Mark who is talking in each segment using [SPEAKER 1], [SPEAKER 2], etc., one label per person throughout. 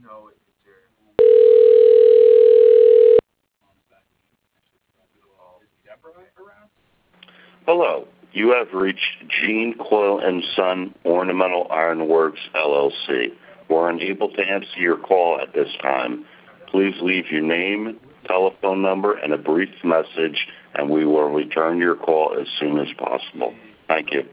[SPEAKER 1] Hello. You have reached Gene Coyle and Son Ornamental Ironworks, LLC. We're unable to answer your call at this time. Please leave your name, telephone number, and a brief message, and we will return your call as soon as possible. Thank you.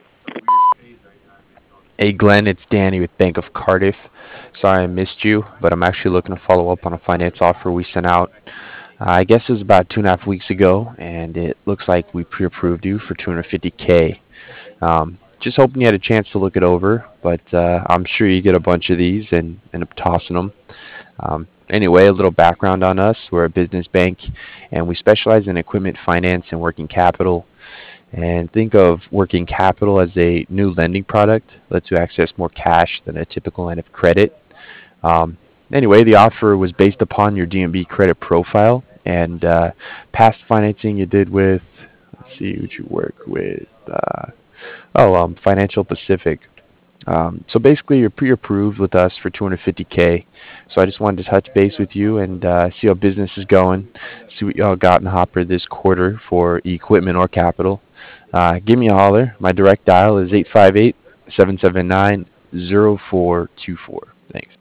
[SPEAKER 2] Hey Glenn, it's Danny with Bank of Cardiff. Sorry I missed you, but I'm actually looking to follow up on a finance offer we sent out. I guess it was about 2.5 weeks ago, and it looks like we pre-approved you for 250K. Just hoping you had a chance to look it over, but I'm sure you get a bunch of these and end up tossing them. Anyway, a little background on us. We're a business bank, and we specialize in equipment finance and working capital. And think of working capital as a new lending product, lets you access more cash than a typical line of credit. Um, anyway, the offer was based upon your DMB credit profile and past financing you did with, let's see, who'd you work with? Financial Pacific. So basically, you're pre-approved with us for 250K. So I just wanted to touch base with you and see how business is going, see what y'all got in the hopper this quarter for equipment or capital. Give me a holler. My direct dial is 858 779 0424. Thanks.